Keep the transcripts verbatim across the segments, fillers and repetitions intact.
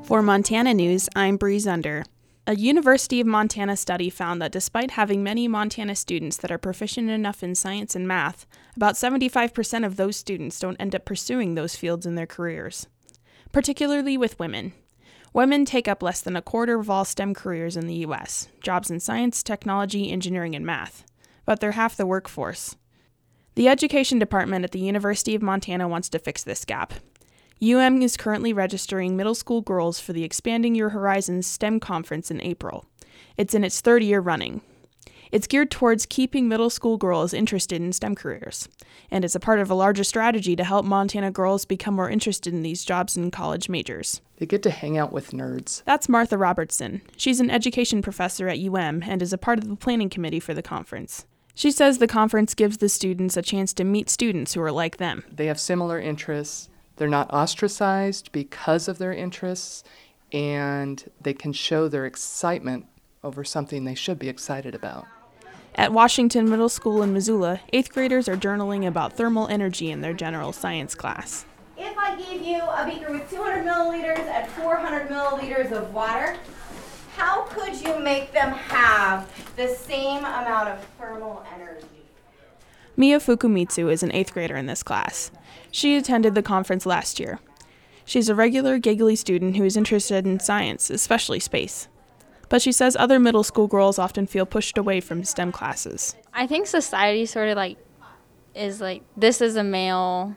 For Montana News, I'm Bree Zunder. A University of Montana study found that despite having many Montana students that are proficient enough in science and math, about seventy-five percent of those students don't end up pursuing those fields in their careers, particularly with women. Women take up less than a quarter of all STEM careers in the U S, jobs in science, technology, engineering, and math, but they're half the workforce. The Education Department at the University of Montana wants to fix this gap. U M is currently registering middle school girls for the Expanding Your Horizons STEM Conference in April. It's in its third year running. It's geared towards keeping middle school girls interested in STEM careers, and it's a part of a larger strategy to help Montana girls become more interested in these jobs and college majors. They get to hang out with nerds. That's Martha Robertson. She's an education professor at U M and is a part of the planning committee for the conference. She says the conference gives the students a chance to meet students who are like them. They have similar interests. They're not ostracized because of their interests, and they can show their excitement over something they should be excited about. At Washington Middle School in Missoula, eighth graders are journaling about thermal energy in their general science class. If I gave you a beaker with two hundred milliliters and four hundred milliliters of water, how could you make them have the same amount of thermal energy? Mia Fukumitsu is an eighth grader in this class. She attended the conference last year. She's a regular giggly student who is interested in science, especially space. But she says other middle school girls often feel pushed away from STEM classes. I think society sort of like is like, this is a male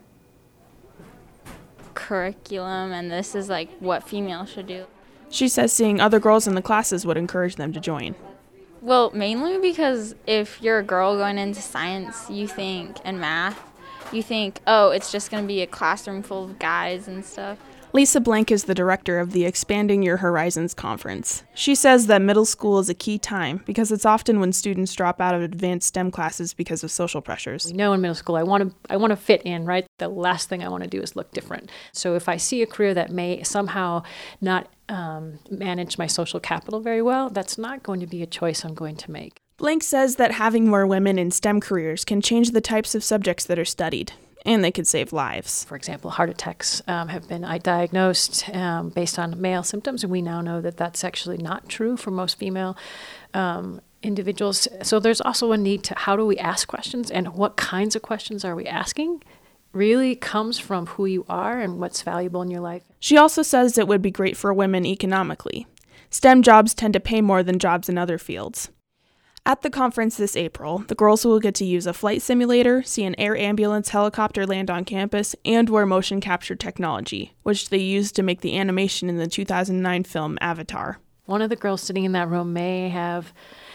curriculum and this is like what females should do. She says seeing other girls in the classes would encourage them to join. Well, mainly because if you're a girl going into science, you think, and math, you think, oh, it's just going to be a classroom full of guys and stuff. Lisa Blank is the director of the Expanding Your Horizons conference. She says that middle school is a key time because it's often when students drop out of advanced STEM classes because of social pressures. We know in middle school I want to I want to fit in, right? The last thing I want to do is look different. So if I see a career that may somehow not um, manage my social capital very well, that's not going to be a choice I'm going to make. Blank says that having more women in STEM careers can change the types of subjects that are studied, and they could save lives. For example, heart attacks um, have been diagnosed um, based on male symptoms, and we now know that that's actually not true for most female um, individuals. So there's also a need to how do we ask questions, and what kinds of questions are we asking really comes from who you are and what's valuable in your life. She also says it would be great for women economically. STEM jobs tend to pay more than jobs in other fields. At the conference this April, the girls will get to use a flight simulator, see an air ambulance helicopter land on campus, and wear motion capture technology, which they used to make the animation in the two thousand nine film Avatar. One of the girls sitting in that room may have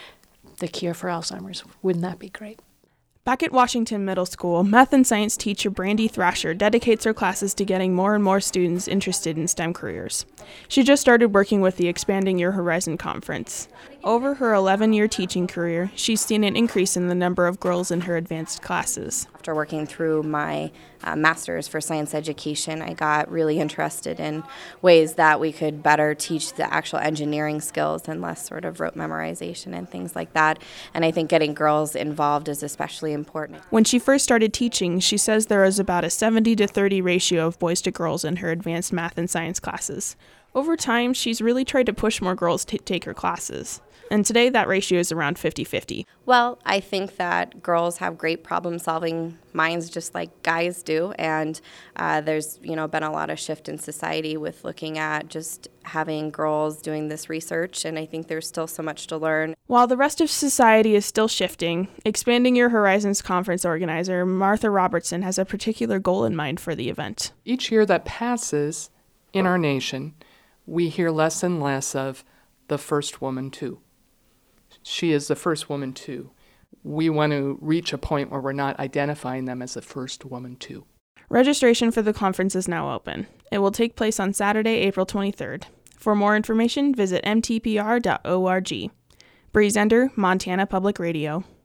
the cure for Alzheimer's. Wouldn't that be great? Back at Washington Middle School, math and science teacher Brandy Thrasher dedicates her classes to getting more and more students interested in STEM careers. She just started working with the Expanding Your Horizon conference. Over her eleven-year teaching career, she's seen an increase in the number of girls in her advanced classes. After working through my uh, master's for science education, I got really interested in ways that we could better teach the actual engineering skills and less sort of rote memorization and things like that. And I think getting girls involved is especially important. When she first started teaching, she says there is about a seventy to thirty ratio of boys to girls in her advanced math and science classes. Over time, she's really tried to push more girls to take her classes. And today that ratio is around fifty-fifty. Well, I think that girls have great problem-solving minds just like guys do, and uh, there's you know been a lot of shift in society with looking at just having girls doing this research, and I think there's still so much to learn. While the rest of society is still shifting, Expanding Your Horizons conference organizer Martha Robertson has a particular goal in mind for the event. Each year that passes in our nation, we hear less and less of the first woman too. She is the first woman too. We want to reach a point where we're not identifying them as the first woman too. Registration for the conference is now open. It will take place on Saturday, April twenty-third. For more information, visit m t p r dot org. Bree Zunder, Montana Public Radio.